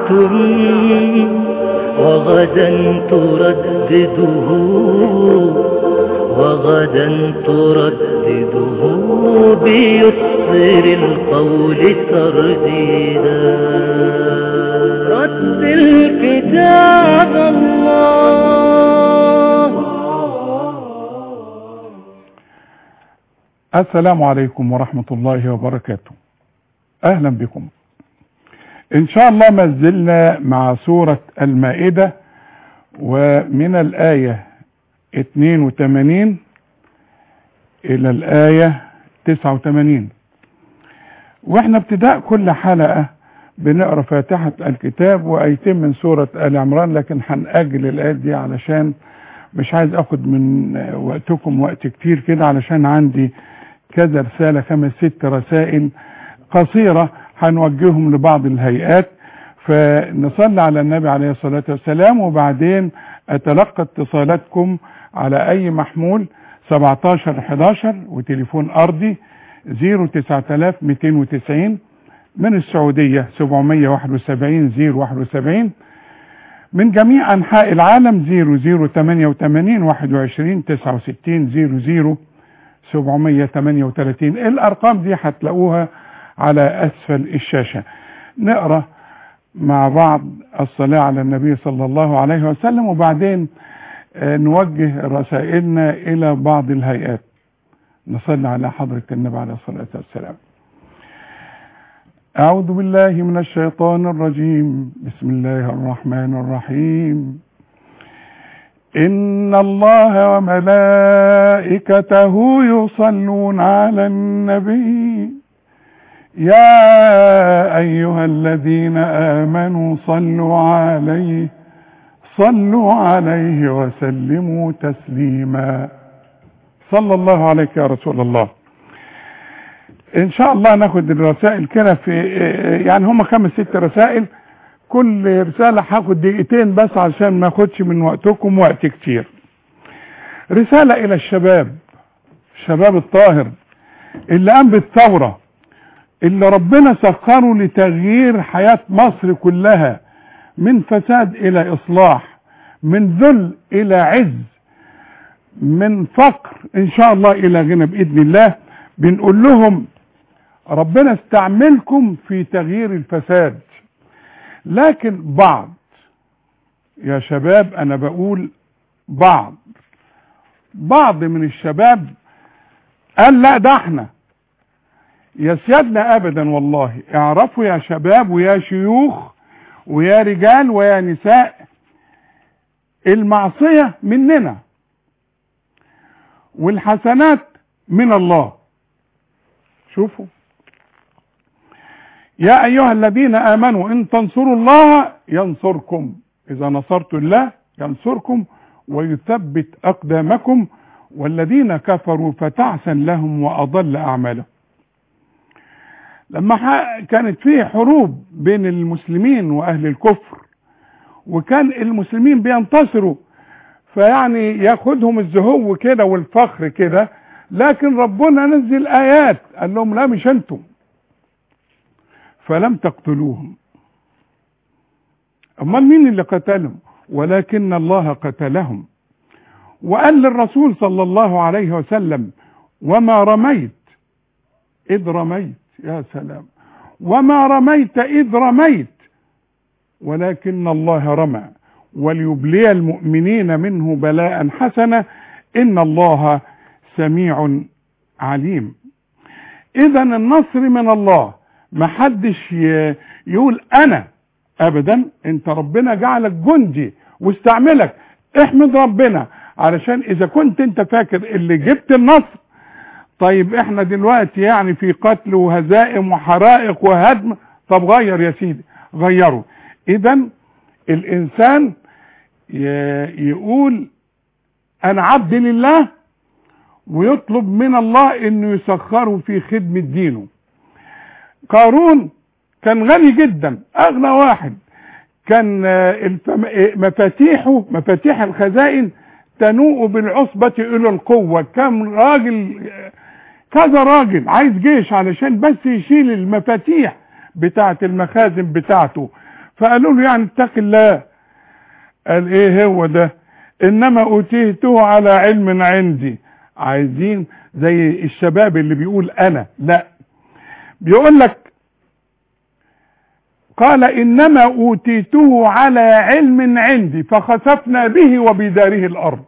وغدا تردده وغدا تردده بيسر القول ترديدا. رتل كتاب الله. السلام عليكم ورحمة الله وبركاته. أهلا بكم. إن شاء الله ما زلنا مع سورة المائدة، ومن الآية 82 إلى الآية 89. وإحنا ابتداء كل حلقة بنقرأ فاتحة الكتاب وآيتين من سورة آل عمران، لكن هنأجل الآيات دي علشان مش عايز أخد من وقتكم وقت كتير كده، علشان عندي كذا رسالة، 5-6 رسائل قصيرة هنوجههم لبعض الهيئات. فنصلي على النبي عليه الصلاة والسلام، وبعدين أتلقى اتصالاتكم على أي محمول 1711 وتليفون أرضي 09290، من السعودية 771 071، من جميع أنحاء العالم 0088 21 69 738. الأرقام دي هتلاقوها على أسفل الشاشة. نقرأ مع بعض الصلاة على النبي صلى الله عليه وسلم، وبعدين نوجه رسائلنا إلى بعض الهيئات. نصلي على حضرة النبي عليه الصلاة والسلام. أعوذ بالله من الشيطان الرجيم. بسم الله الرحمن الرحيم. إن الله وملائكته يصلون على النبي يا أيها الذين آمنوا صلوا عليه وسلموا تسليما. صلى الله عليك يا رسول الله. إن شاء الله ناخد الرسائل كده في يعني هم 5-6 رسائل، كل رسالة هاخد دقيقتين بس عشان ما اخدش من وقتكم وقت كتير. رسالة إلى الشباب الطاهر اللي قام بالثورة، اللي ربنا سخره لتغيير حياة مصر كلها، من فساد إلى إصلاح، من ذل إلى عز، من فقر إن شاء الله إلى غنى بإذن الله. بنقول لهم ربنا استعملكم في تغيير الفساد، لكن يا شباب، أنا بقول بعض من الشباب قال لا ده احنا يا سيادنا أبدا. والله اعرفوا يا شباب ويا شيوخ ويا رجال ويا نساء، المعصية مننا والحسنات من الله. شوفوا، يا أيها الذين آمنوا إن تنصروا الله ينصركم، إذا نصرت الله ينصركم ويثبت أقدامكم، والذين كفروا فتعسا لهم وأضل أعمالهم. لما كانت فيه حروب بين المسلمين وأهل الكفر، وكان المسلمين بينتصروا، فيعني ياخدهم الزهو كده والفخر كده، لكن ربنا نزل آيات قال لهم لا مش انتم، فلم تقتلوهم. امال مين اللي قتلهم؟ ولكن الله قتلهم. وقال للرسول صلى الله عليه وسلم وما رميت إذ رميت، يا سلام، وما رميت إذ رميت ولكن الله رمى وليبلي المؤمنين منه بلاء حسنا إن الله سميع عليم. إذا النصر من الله، ما حدش يقول أنا أبدا، أنت ربنا جعلك جندي واستعملك، احمد ربنا، علشان إذا كنت أنت فاكر اللي جبت النصر، طيب احنا دلوقتي يعني في قتل وهزائم وحرائق وهدم، طب غير يا سيدي، غيره. إذا الإنسان يقول أنا عبد لله، ويطلب من الله انه يسخره في خدمة دينه. قارون كان غني جدا، اغنى واحد، كان مفاتيح الخزائن تنوء بالعصبة الى القوة. كم راجل، كذا راجل عايز جيش علشان بس يشيل المفاتيح بتاعة المخازن بتاعته. فقالوا له يعني اتق الله. قال ايه هو ده؟ انما اوتيته على علم عندي. عايزين زي الشباب اللي بيقول انا، لا، بيقول لك قال انما اوتيته على علم عندي فخسفنا به وبداره الارض.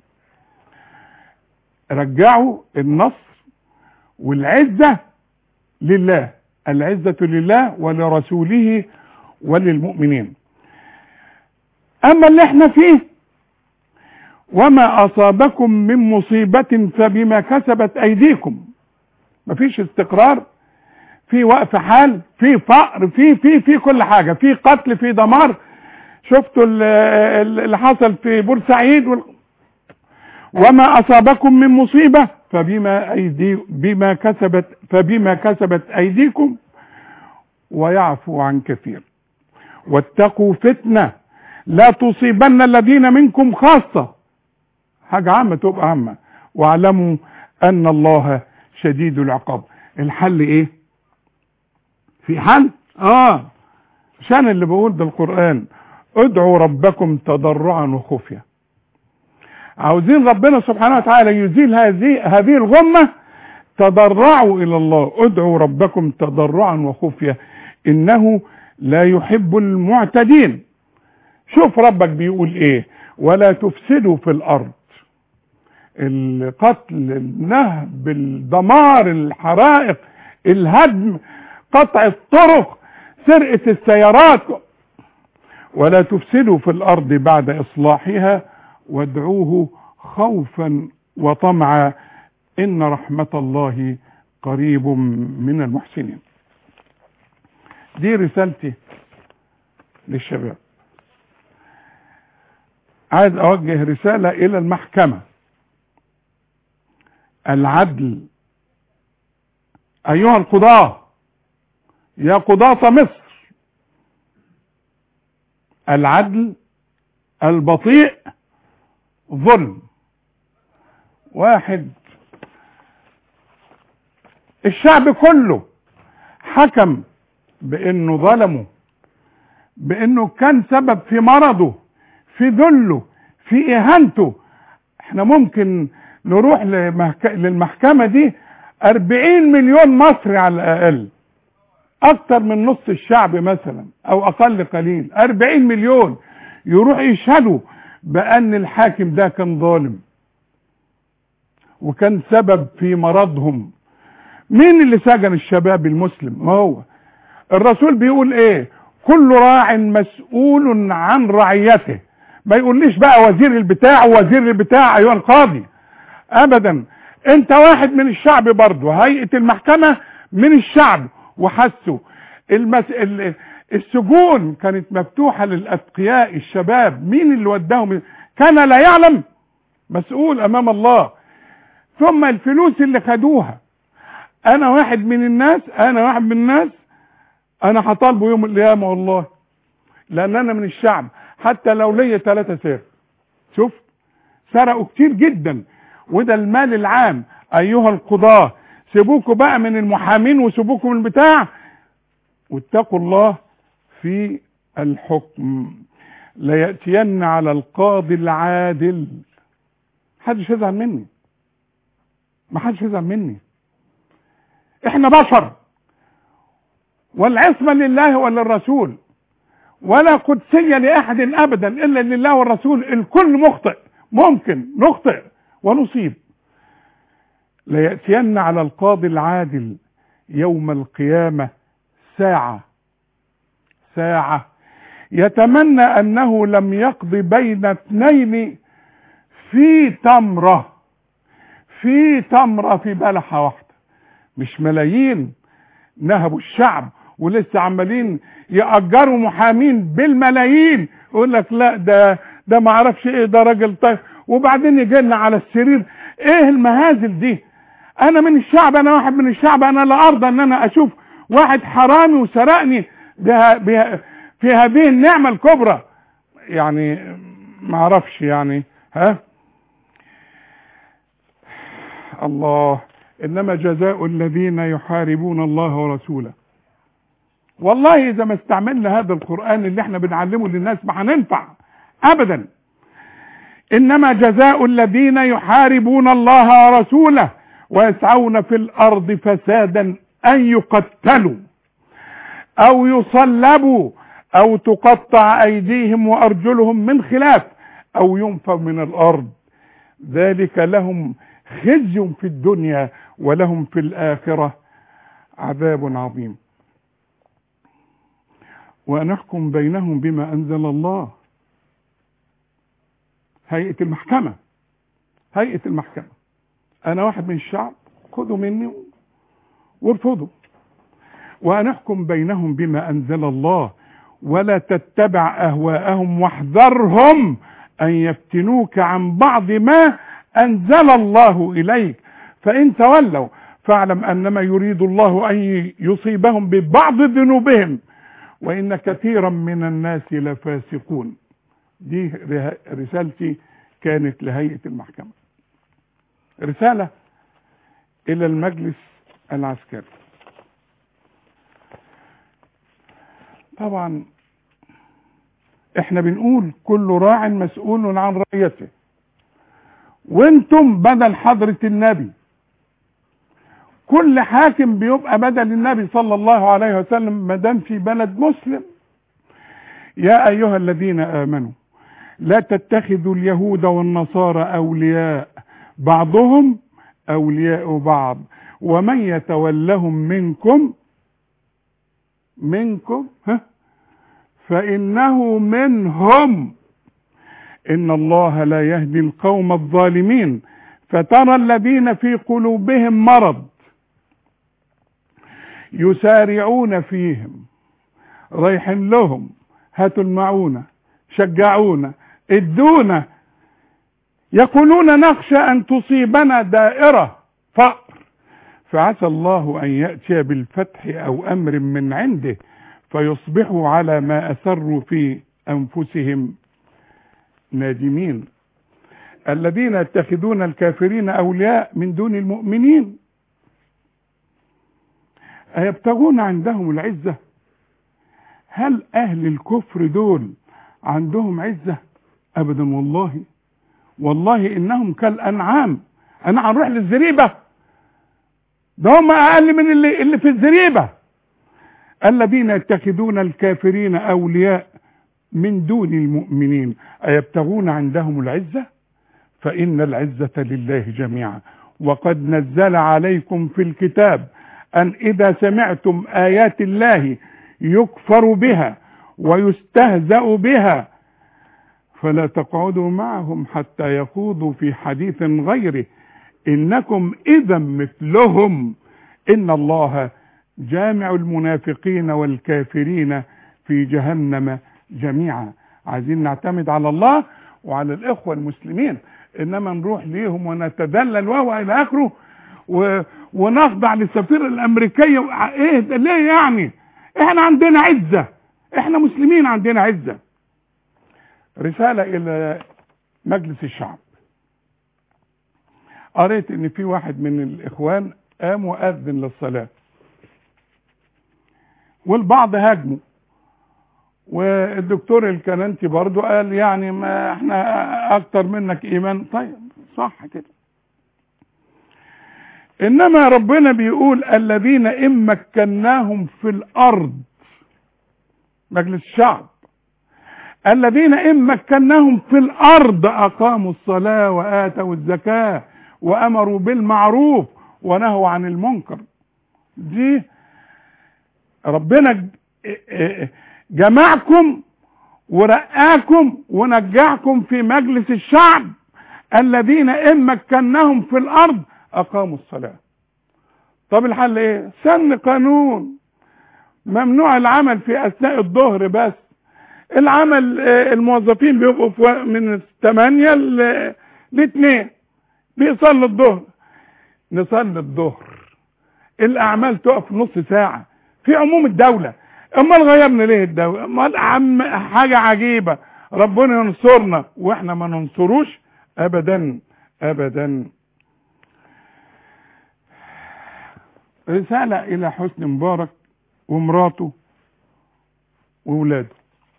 رجعوا النصر والعزة لله، العزة لله ولرسوله وللمؤمنين. اما اللي احنا فيه وما اصابكم من مصيبة فبما كسبت ايديكم، مفيش استقرار، في وقف حال، في فقر، في كل حاجة، في قتل، في دمار. شفتوا اللي حصل في بورسعيد وما اصابكم من مصيبة فبما كسبت ايديكم ويعفو عن كثير. واتقوا فتنة لا تصيبن الذين منكم خاصة، حاجة عامة تبقى عامة، واعلموا ان الله شديد العقاب. الحل ايه؟ في حل؟ عشان اللي بقول بالقرآن ادعوا ربكم تضرعا وخفية. عاوزين ربنا سبحانه وتعالى يزيل هذه الغمة، تضرعوا الى الله، ادعوا ربكم تضرعا وخفية انه لا يحب المعتدين. شوف ربك بيقول ايه: ولا تفسدوا في الارض. القتل، النهب، الدمار، الحرائق، الهدم، قطع الطرق، سرقة السيارات. ولا تفسدوا في الارض بعد اصلاحها وادعوه خوفا وطمعا ان رحمة الله قريب من المحسنين. دي رسالتي للشباب. عايز اوجه رسالة الى المحكمة. العدل ايها القضاة، يا قضاة مصر، العدل البطيء ظلم. واحد الشعب كله حكم بانه ظلمه، بانه كان سبب في مرضه، في ذله، في اهانته. احنا ممكن نروح للمحكمة دي 40 مليون مصري على الاقل، اكتر من نص الشعب مثلا او اقل قليل، 40 مليون يروح يشهدوا بان الحاكم ده كان ظالم وكان سبب في مرضهم. مين اللي سجن الشباب المسلم؟ ما هو الرسول بيقول ايه: كل راع مسؤول عن رعيته. ما يقوليش بقى وزير البتاع ووزير البتاع ايها القاضي، ابدا. انت واحد من الشعب برضه. هيئة المحكمة من الشعب وحسوا. السجون كانت مفتوحة للأتقياء الشباب. مين اللي وداهم؟ كان لا يعلم، مسؤول امام الله. ثم الفلوس اللي خدوها، انا واحد من الناس انا هطالبه يوم القيامة والله، لان انا من الشعب، حتى لو ليا 3 سير. شوف، سرقوا كتير جدا، وده المال العام. ايها القضاة، سيبوكوا بقى من المحامين وسيبوكوا من البتاع، واتقوا الله في الحكم. ليأتين على القاضي العادل. محدش يزعل مني، محدش يزعل مني. احنا بشر، والعصمة لله وللرسول، ولا قدسية لأحد أبدا إلا لله والرسول. الكل مخطئ، ممكن نخطئ ونصيب. ليأتين على القاضي العادل يوم القيامة ساعة يتمنى أنه لم يقض بين 2 في تمرة في بلحة واحدة. مش ملايين نهبوا الشعب ولسه عمالين يأجروا محامين بالملايين. يقول لك لا ده ما اعرفش ايه، ده راجل طيب، وبعدين يجي لنا على السرير. ايه المهازل دي؟ انا من الشعب، انا واحد من الشعب، انا لا ارضى ان انا اشوف واحد حرامي وسرقني في هذه النعمة الكبرى. يعني ما اعرفش يعني. الله: انما جزاء الذين يحاربون الله ورسوله والله اذا ما استعملنا هذا القرآن اللي احنا بنعلمه للناس ما هننفع ابدا. انما جزاء الذين يحاربون الله ورسوله ويسعون في الارض فسادا ان يقتلوا او يصلبوا او تقطع ايديهم وارجلهم من خلاف او ينفوا من الارض، ذلك لهم خزي في الدنيا ولهم في الاخرة عذاب عظيم. ونحكم بينهم بما انزل الله. هيئة المحكمة، هيئة المحكمة، انا واحد من الشعب خذوا مني وارفضوا. ونحكم بينهم بما انزل الله ولا تتبع اهواءهم واحذرهم ان يفتنوك عن بعض ما انزل الله اليك فان تولوا فاعلم انما يريد الله ان يصيبهم ببعض ذنوبهم وان كثيرا من الناس لفاسقون. دي رسالتي كانت لهيئة المحكمة. رسالة الى المجلس العسكري. طبعا احنا بنقول كل راع مسؤول عن رعيته، وانتم بدل حضرة النبي، كل حاكم بيبقى بدل النبي صلى الله عليه وسلم ما دام في بلد مسلم. يا ايها الذين امنوا لا تتخذوا اليهود والنصارى اولياء بعضهم اولياء بعض ومن يتولهم منكم فانه منهم ان الله لا يهدي القوم الظالمين. فترى الذين في قلوبهم مرض يسارعون فيهم، رايحين لهم هاتوا المعونة، شجعونا، ادونا، يقولون نخشى ان تصيبنا دائرة فقر فعسى الله ان يأتي بالفتح او امر من عنده فيصبحوا على ما اسروا في انفسهم نادمين. الذين يتخذون الكافرين اولياء من دون المؤمنين ايبتغون عندهم العزة؟ هل اهل الكفر دول عندهم عزة؟ ابدا والله، والله انهم كالانعام. انا هنروح للزريبة، ده هم اقل من اللي في الزريبة. الذين يتخذون الكافرين اولياء من دون المؤمنين ايبتغون عندهم العزة؟ فان العزة لله جميعا. وقد نزل عليكم في الكتاب ان اذا سمعتم ايات الله يكفر بها ويستهزأ بها فلا تقعدوا معهم حتى يخوضوا في حديث غيره انكم اذا مثلهم ان الله جامع المنافقين والكافرين في جهنم جميعا. عايزين نعتمد على الله وعلى الاخوة المسلمين، انما نروح ليهم ونتدلل الى اخره ونخضع للسفير الامريكية. ايه ليه يعني؟ احنا عندنا عزة، احنا مسلمين عندنا عزة. رسالة الى مجلس الشعب. قريت ان في واحد من الاخوان قام وأذن للصلاة والبعض هاجمه، والدكتور الكنانتي برضو قال يعني ما احنا اكتر منك ايمان. طيب صح كده، انما ربنا بيقول الذين ان مكناهم في الارض، مجلس الشعب، الذين ان مكناهم في الارض اقاموا الصلاة واتوا الزكاة وامروا بالمعروف ونهوا عن المنكر. دي ربنا جمعكم ورقاكم ونجعكم في مجلس الشعب الذين ان مكناهم في الارض اقاموا الصلاة. طب الحل ايه؟ سن قانون ممنوع العمل في اثناء الظهر، بس العمل الموظفين بيبقوا من 8 ل 2 بيصلي الظهر. نصلي الظهر، الاعمال تقف نص ساعة في عموم الدولة. امال غيرنا ليه الدولة؟ امال حاجة عجيبة. ربنا ينصرنا واحنا ما ننصروش ابدا ابدا. رسالة الى حسني مبارك ومراته وولاده.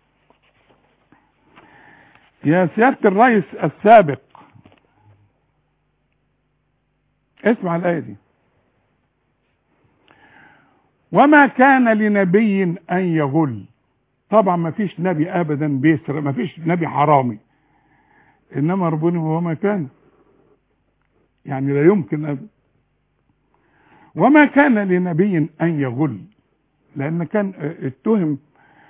يا سيادة الرئيس السابق، اسمع الآية دي: وما كان لنبي أن يغل. طبعا ما فيش نبي أبدا بيسرق، ما فيش نبي حرامي، إنما ربنا وما كان، يعني لا يمكن أبدا. وما كان لنبي أن يغل، لأن كان اتهم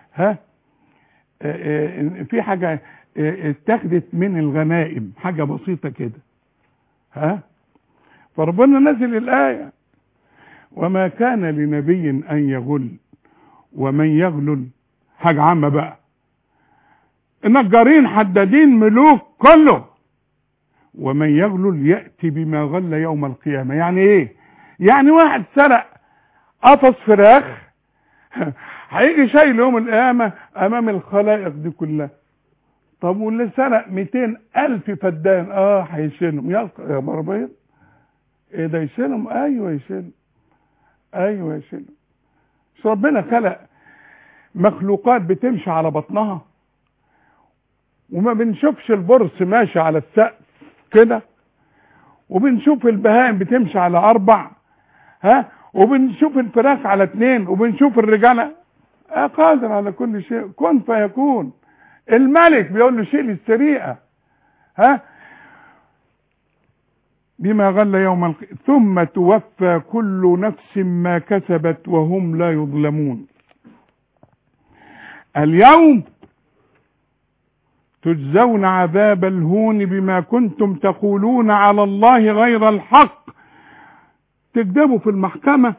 في حاجة اتخذت من الغنائم، حاجة بسيطة كده، فربنا نزل الآية: وما كان لنبي أن يغل ومن يغلل. حاجة عامة بقى، النجارين حدادين ملوك كله، ومن يغلل يأتي بما غل يوم القيامة. يعني ايه؟ يعني واحد سرق قفص فراخ هيجي شايل يوم القيامة امام الخلائق دي كلها. طب واللي سرق 200,000 فدان هيشيلهم يا مربيض؟ ايه ده يشيلهم؟ ايوه يشيلهم، ايوه يشيلهم. مش ربنا خلق مخلوقات بتمشي على بطنها وما بنشوفش البرص ماشي على السقف كده، وبنشوف البهائم بتمشي على 4، وبنشوف الفراخ على 2، وبنشوف الرجالة. قادر على كل شيء، كن فيكون. الملك بيقول له شيل السريقة، بما غل يوم القيامة ثم توفى كل نفس ما كسبت وهم لا يظلمون. اليوم تجزون عذاب الهون بما كنتم تقولون على الله غير الحق. تكذبوا في المحكمة،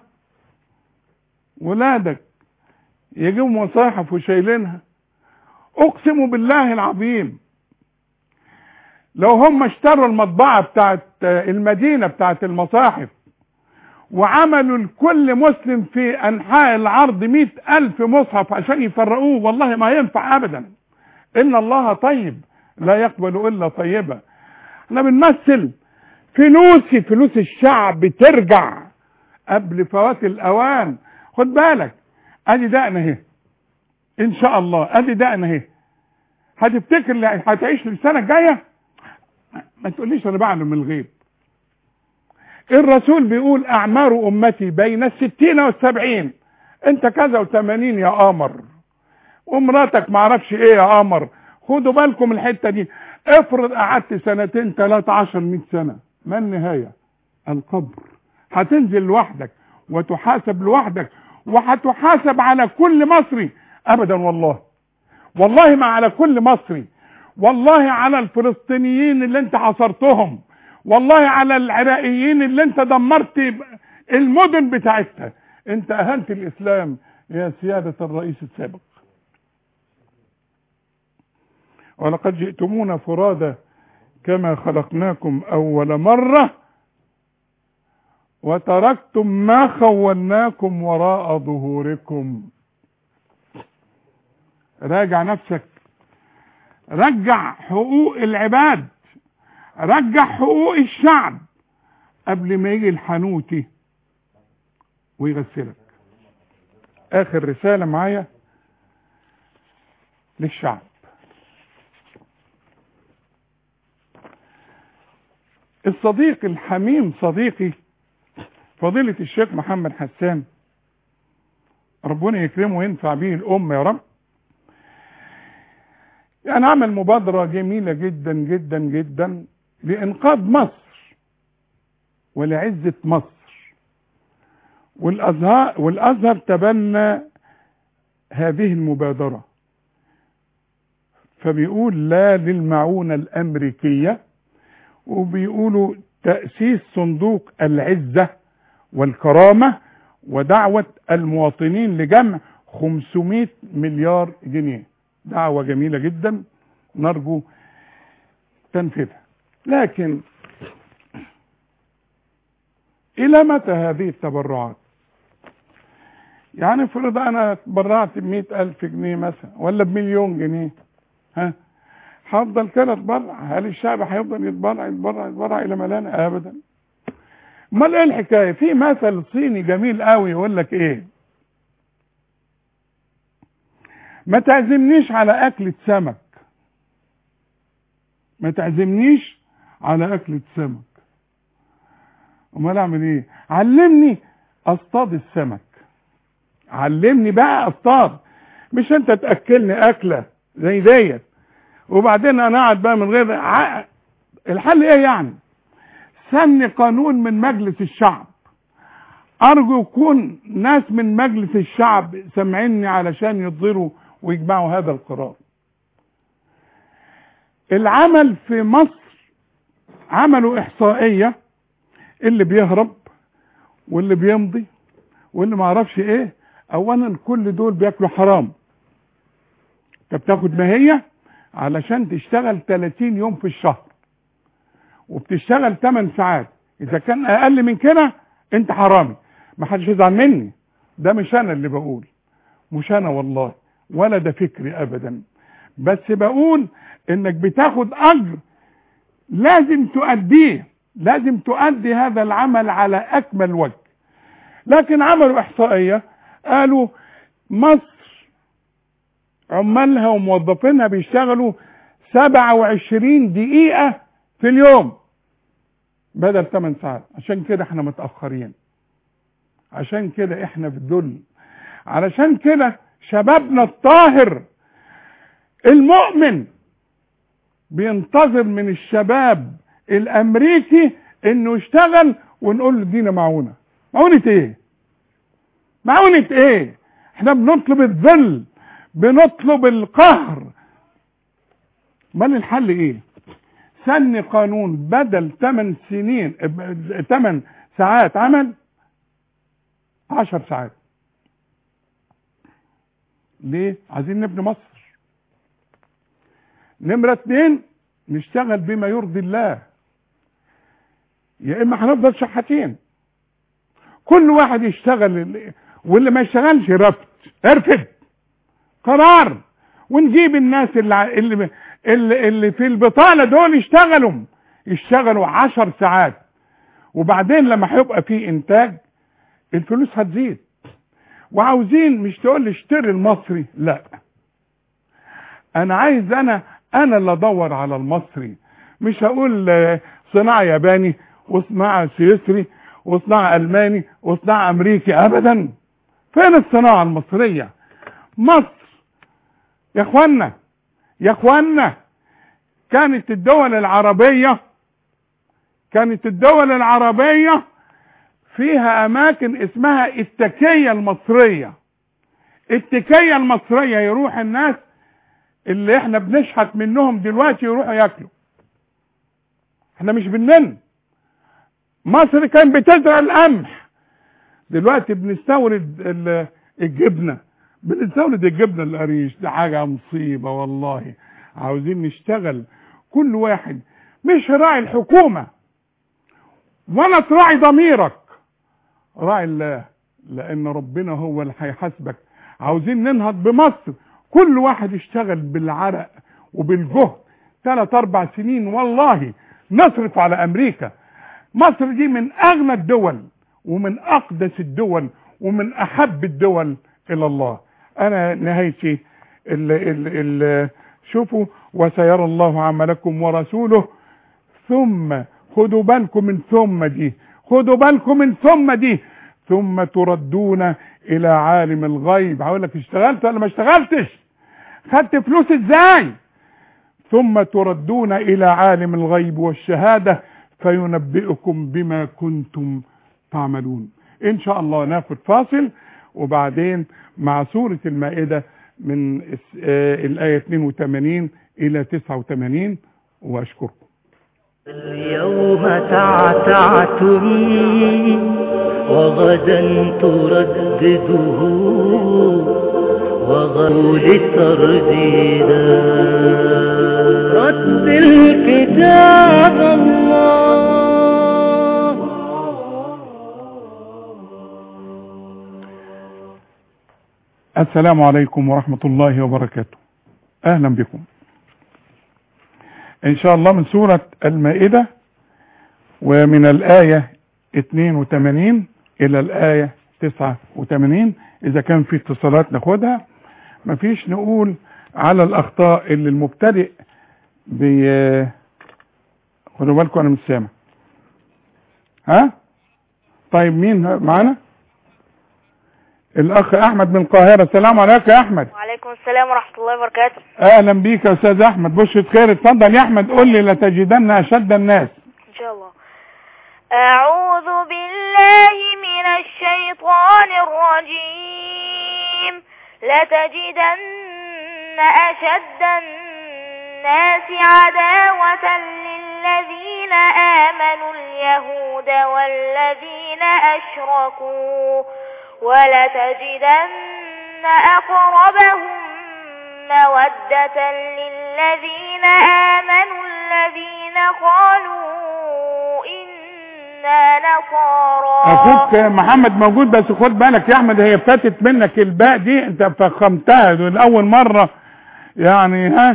ولادك يجيبوا مصاحف وشايلينها. اقسم بالله العظيم لو هم اشتروا المطبعة بتاعت المدينة بتاعت المصاحف وعملوا لكل مسلم في انحاء العرض 100,000 مصحف عشان يفرقوه، والله ما ينفع ابدا. ان الله طيب لا يقبل الا طيبا. احنا بنمثل فلوس الشعب ترجع قبل فوات الاوان. خد بالك، ادي دقنا اهي ان شاء الله، ادي دقنا اهي. هتفتكر هتعيش للسنه الجايه؟ ما تقوليش انا بعلم من الغيب. الرسول بيقول اعمار امتي بين 60 و70. انت كذا و80 يا قمر، ومراتك معرفش ايه يا قمر. خدوا بالكم الحته دي. افرض قعدت 2 3 10 100 سنه، ما النهايه؟ القبر. هتنزل لوحدك وتحاسب لوحدك، وهتحاسب على كل مصري. ابدا والله، والله ما على كل مصري، والله على الفلسطينيين اللي انت حصرتهم، والله على العراقيين اللي انت دمرت المدن بتاعتها. انت اهنت الاسلام يا سيادة الرئيس السابق. ولقد جئتمونا فرادا كما خلقناكم اول مرة وتركتم ما خولناكم وراء ظهوركم. راجع نفسك، رجع حقوق العباد، رجع حقوق الشعب قبل ما يجي الحنوتي ويغسلك. اخر رسالة معايا للشعب. الصديق الحميم صديقي فضيلة الشيخ محمد حسان، ربنا يكرمه وينفع به الأمة يا رب، يعني عمل مبادرة جميلة جدا جدا جدا لإنقاذ مصر ولعزة مصر. والأزهر تبنى هذه المبادرة، فبيقول لا للمعونة الأمريكية، وبيقولوا تأسيس صندوق العزة والكرامة ودعوة المواطنين لجمع 500 مليار جنيه. دعوة جميلة جدا نرجو تنفيذها. لكن إلى متى هذه التبرعات؟ يعني فرض أنا تبرعت ب100,000 جنيه مثلا ولا ب1,000,000 جنيه، هفضل كده اتبرع؟ هل الشعب هيفضل يتبرع الى ما لا نهاية؟ ابدا. امال ايه الحكايه؟ في مثل صيني جميل قوي يقول لك ايه: ما تعزمنيش على أكلة سمك، ما تعزمنيش على أكلة سمك. امال اعمل ايه؟ علمني اصطاد السمك، علمني بقى اصطاد، مش انت تاكلني اكله زي ديت وبعدين انا قاعد بقى من غير الحل ايه يعني؟ سن قانون من مجلس الشعب، ارجو يكون ناس من مجلس الشعب سامعيني علشان يصدروا ويجمعوا هذا القرار. العمل في مصر عملوا احصائيه، اللي بيهرب واللي بيمضي واللي ما عرفش ايه، اولا كل دول بياكلوا حرام. انت بتاخد ماهيه علشان تشتغل 30 يوم في الشهر وبتشتغل 8 ساعات، اذا كان اقل من كده انت حرامي. ما حدش يزعل مني، ده مش انا اللي بقول، مش انا والله، ولا ده فكري ابدا، بس بقول انك بتاخد اجر لازم تؤديه، لازم تؤدي هذا العمل على اكمل وجه. لكن عملوا احصائيه قالوا مصر عمالها وموظفينها بيشتغلوا 27 دقيقه في اليوم بدل 8 ساعات. عشان كده احنا متاخرين، عشان كده احنا في الذل، علشان كده شبابنا الطاهر المؤمن بينتظر من الشباب الامريكي انه يشتغل ونقول له ادينا معونه. معونه ايه؟ معونه ايه؟ احنا بنطلب الذل، بنطلب القهر. امال الحل ايه؟ سن قانون بدل 8 ساعات عمل 10 ساعات. ليه؟ عايزين نبني مصر. نمرة 2 نشتغل بما يرضي الله، يا اما هنفضل شحاتين. كل واحد يشتغل واللي ما يشتغلش ارفد قرار، ونجيب الناس اللي في البطالة دول يشتغلوا 10 ساعات، وبعدين لما هيبقى في انتاج الفلوس هتزيد. وعاوزين مش تقول لي اشتري المصري، لا، انا عايز انا اللي ادور على المصري، مش هقول صناعة ياباني وصناعة سويسري وصناعة الماني وصناعة امريكي ابدا. فين الصناعة المصرية؟ مصر يا اخوانا، يا اخوانا، كانت الدول العربية فيها اماكن اسمها التكية المصرية. التكية المصرية يروح الناس اللي احنا بنشحت منهم دلوقتي يروحوا ياكلوا. احنا مش بنمن. مصر كان بتزرع القمح، دلوقتي بنستورد الجبنة، بنستورد الجبنة القريش. ده حاجة مصيبة والله. عاوزين نشتغل كل واحد، مش راعي الحكومة ولا تراعي ضميرك، راعي الله، لان ربنا هو اللي هيحاسبك. عاوزين ننهض بمصر، كل واحد يشتغل بالعرق وبالجهد 3-4 سنين والله نصرف على امريكا. مصر دي من اغنى الدول ومن اقدس الدول ومن احب الدول الى الله. انا نهايتي شوفوا وسيرى الله عملكم ورسوله، ثم خدوا بالكم من ثم دي، خدوا بالكم من ثم دي، ثم تردون الى عالم الغيب. هقول لك اشتغلت ولا ما اشتغلتش؟ خدت فلوس ازاي؟ ثم تردون الى عالم الغيب والشهادة فينبئكم بما كنتم تعملون. ان شاء الله ناخد فاصل وبعدين مع سورة المائدة من الآية 82 إلى 89 وأشكركم. اليوم تعتعتم وغدا تردده وغدوا لترديدا. رتل كتاب الله. السلام عليكم ورحمة الله وبركاته. أهلا بكم إن شاء الله من سورة المائدة، ومن الآية 82 إلى الآية 89. إذا كان في اتصالات ناخدها، مفيش نقول على الاخطاء اللي المبتدئ خدوا بالكم انا مش سامع. ها طيب مين معانا؟ الاخ احمد من القاهره. السلام عليكم يا احمد. وعليكم السلام ورحمه الله وبركاته. اهلا بيك يا استاذ احمد، بشرة خير. اتفضل يا احمد، قول لي لتجدن اشد الناس. ان شاء الله. اعوذ بالله من الشيطان الرجيم. لتجدن اشد الناس عداوة للذين آمنوا اليهود والذين أشركوا ولتجدن أقربهم مودة للذين آمنوا الذين قالوا إنا نصارى. أخوك محمد موجود، بس خد بالك يا أحمد، هي فاتت منك الباء دي، أنت فخمتها لأول مرة يعني. ها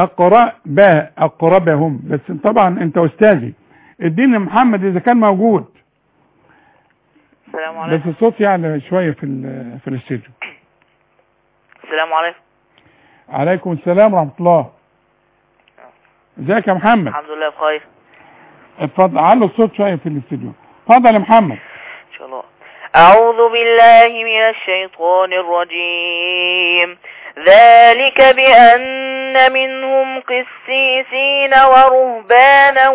أقربهم، بس طبعا أنت أستاذي. اديني محمد إذا كان موجود. السلام عليكم. بس الصوت يعني شوية في الاستوديو. السلام عليكم. عليكم السلام ورحمة الله. ازيك يا محمد؟ الحمد لله بخير. اتفضل، علوا الصوت شوية في الاستوديو. اتفضل يا محمد. ان شاء الله. أعوذ بالله من الشيطان الرجيم. ذلك بأن منهم قسيسين ورهبانا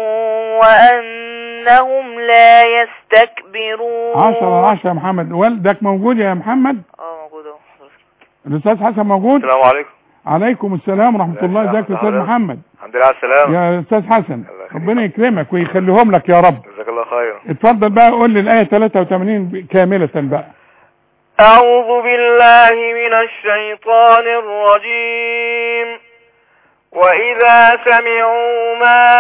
وأنهم لا يستكبرون. 10 يا محمد. والدك موجود يا محمد؟ موجود اهو. الأستاذ حسن موجود؟ السلام عليكم. عليكم السلام ورحمة الله. ازيك يا أستاذ محمد؟ الحمد لله على السلامة يا أستاذ حسن، ربنا يكرمك ويخليهم لك يا رب. جزاك الله خيرا. اتفضل بقى، قول لي الآية 83 كاملة بقى. أعوذ بالله من الشيطان الرجيم. وإذا سمعوا ما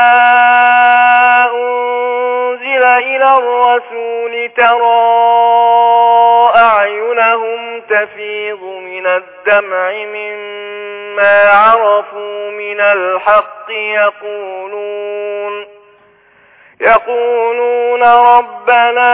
أنزل إلى الرسول ترى أعينهم تفيض من الدمع مما عرفوا من الحق يقولون ربنا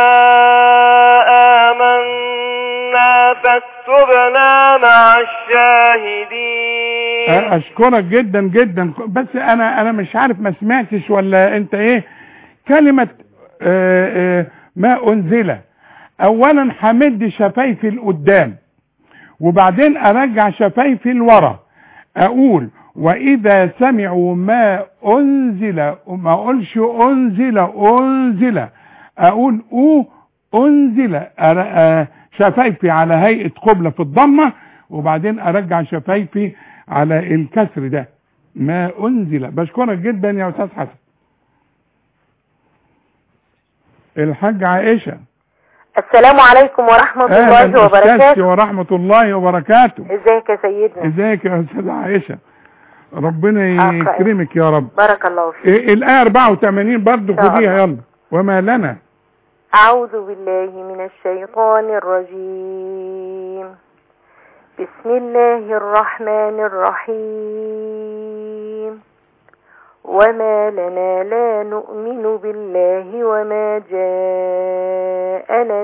آمنا فاكتبنا مع الشاهدين. أشكرك جدا جدا، بس أنا مش عارف ما سمعتش ولا أنت إيه كلمة ما أنزل. أولا همد شفايفي لقدام وبعدين أرجع شفايفي لورا، أقول وإذا سمعوا ما أنزل، ما أقولش أنزل، أقول أنزل. شفايفي على هيئة قبلة في الضمة وبعدين أرجع شفايفي على الكسر ده، ما أنزل. بشكرك جدا يا أستاذ حسن. الحاج عائشة. السلام عليكم ورحمة الله وبركاته. ورحمة الله وبركاته. ازيك يا سيدنا؟ ازيك يا أستاذ عائشة، ربنا يكرمك يا رب. بارك الله فيك. الآية 84 برضو خديها يلا. وما لنا. أعوذ بالله من الشيطان الرجيم. بسم الله الرحمن الرحيم. وما لنا لا نؤمن بالله وما جاءنا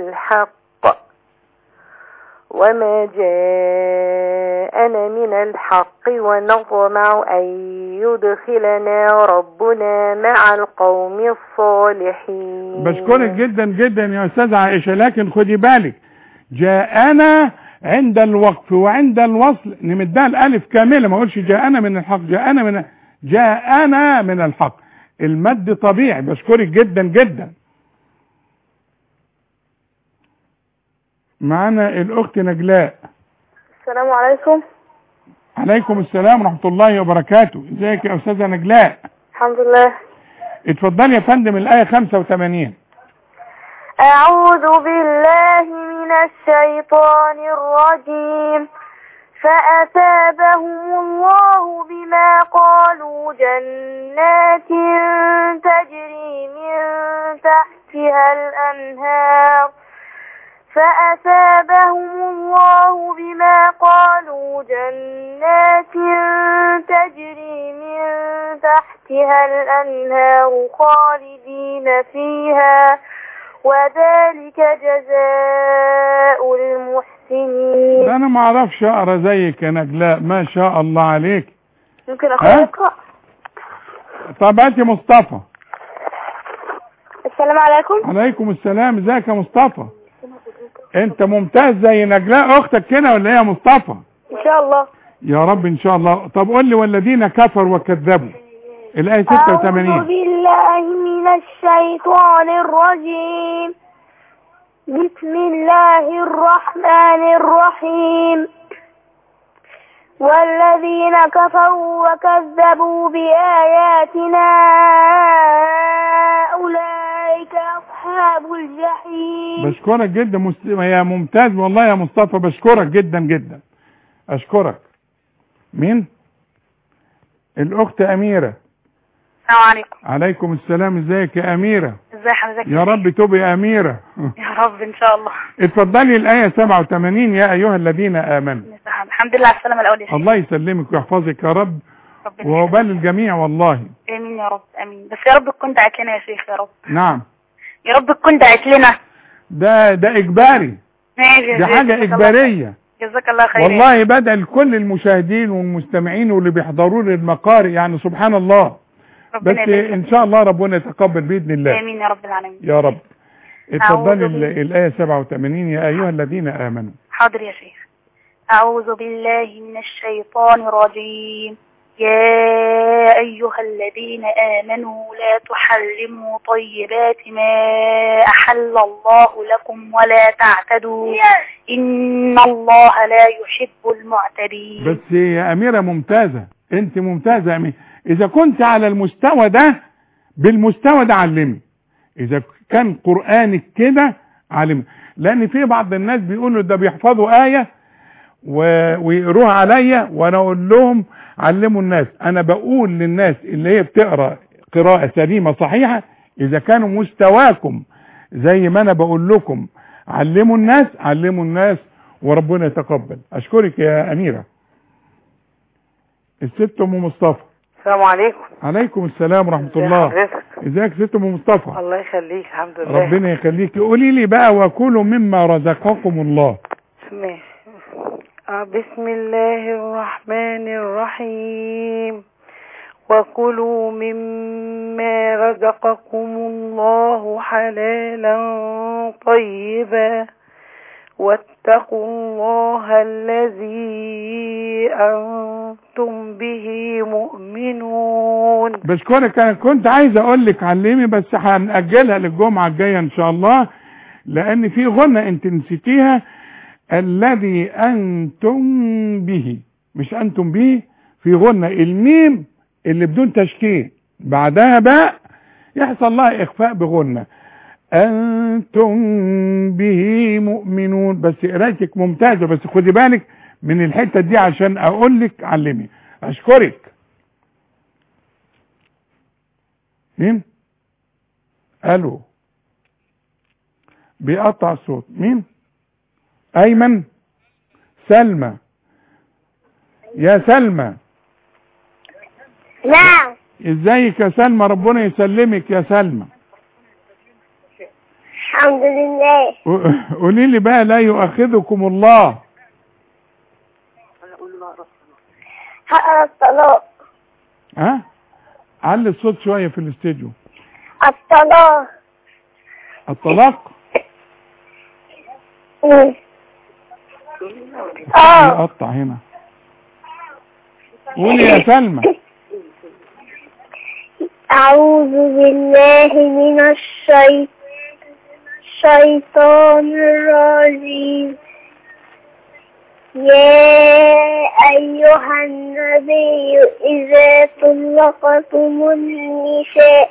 من الحق ونطمع أن يدخلنا ربنا مع القوم الصالحين. بشكرك جدا جدا يا أستاذ عائشة، لكن خدي بالك جاءنا عند الوقف وعند الوصل نمدها الألف كاملة، ما اقولش جاءنا من الحق، جاءنا من الحق، المد طبيعي. بشكرك جدا جدا. معنا الأخت نجلاء. السلام عليكم. عليكم السلام ورحمة الله وبركاته. ازيك يا أستاذة نجلاء؟ الحمد لله. اتفضلي يا فندم الآية 85. أعوذ بالله من الشيطان الرجيم. فأثابهم الله بما قالوا جنات تجري من تحتها الأنهار. فأثابهم الله بما قالوا جنات تجري من تحتها الأنهار خالدين فيها وذلك جزاء المحسنين. سنين. ده انا ما اعرفش اقرا زيك يا نجلاء، ما شاء الله عليك. ممكن اخويا يقرأ؟ طب هاتي مصطفى. السلام عليكم. عليكم السلام، ازيك يا مصطفى؟ انت ممتاز زي نجلاء اختك كده ولا ايه يا مصطفى؟ ان شاء الله. يا رب ان شاء الله. طب قول لي والذين كفروا وكذبوا، الآية 86. أعوذ بالله من الشيطان الرجيم. بسم الله الرحمن الرحيم. والذين كفروا وكذبوا بآياتنا أولئك أصحاب الجحيم. بشكرك جدا يا ممتاز والله يا مصطفى، بشكرك جدا جدا، أشكرك. مين؟ الأخت أميرة. السلام عليكم. عليكم السلام، ازيك يا أميرة؟ ازي حضرتك؟ يا رب توبي يا أميرة. يا رب ان شاء الله. اتفضلي الآية 87. يا أيها الذين آمنوا. الحمد لله على السلامة الأول يا شيخ. الله يسلمك ويحفظك يا رب، وعقبال الجميع والله. امين يا رب، امين. بس يا رب تكون دعت لنا يا شيخ، يا رب. نعم يا رب تكون دعت لنا. ده إجباري، دي حاجة إجبارية. جزاك الله خير والله بدأ لكل المشاهدين والمستمعين واللي بيحضروا لي المقارئ، يعني سبحان الله. بس ان شاء الله ربنا يتقبل باذن الله. امين يا رب العالمين يا رب. اتفضلي الآية 87. يا ايها الذين آمنوا. حاضر يا شيخ. أعوذ بالله من الشيطان الرجيم. يا أيها الذين آمنوا لا تحرموا طيبات ما أحل الله لكم ولا تعتدوا إن الله لا يحب المعتدين. بس يا أميرة ممتازة، انت ممتازة يا أميرة. إذا كنت على المستوى ده، بالمستوى ده علمي. إذا كان قرآنك كده علمي، لأن في بعض الناس بيقولوا ده بيحفظوا آية ويقروها عليا وانا اقول لهم علموا الناس. انا بقول للناس اللي هي بتقرا قراءة سليمة صحيحة، اذا كانوا مستواكم زي ما انا بقول لكم علموا الناس، علموا الناس وربنا يتقبل. اشكرك يا اميرة. الست ام مصطفى. السلام عليكم. عليكم السلام ورحمة الله. ازيك ست ام مصطفى؟ الله يخليك. الحمد لله. ربنا يخليك. قولي لي بقى، وكلوا مما رزقكم الله. ماشي. بسم الله الرحمن الرحيم. وكلوا مما رزقكم الله حلالا طيبا واتقوا الله الذي أنتم به مؤمنون. بشكرك. انا كنت عايز اقول لك علمي، بس هنأجلها للجمعة الجاية ان شاء الله، لان في غنى انت نسيتيها. الذي انتم به، مش انتم به، في غنى الميم اللي بدون تشكيل بعدها باء يحصل لها اخفاء بغنى. انتم به مؤمنون. بس قرايتك ممتازة، بس خدي بالك من الحتة دي عشان اقول لك علمي. اشكرك. مين؟ الو، بيقطع الصوت. مين؟ ايمن. سلمى. يا سلمى. نعم. ازيك يا سلمى؟ ربنا يسلمك يا سلمى. الحمد لله. قولي لي بقى، لا يؤاخذكم الله. هقرا الطلاق. ها؟ علي الصوت شوية في الاستديو. الطلاق. الطلاق؟ يقطع هنا. قولي يا سلمى. أعوذ بالله من الشيطان الرجيم. يا أيها النبي إذا طلقتم النساء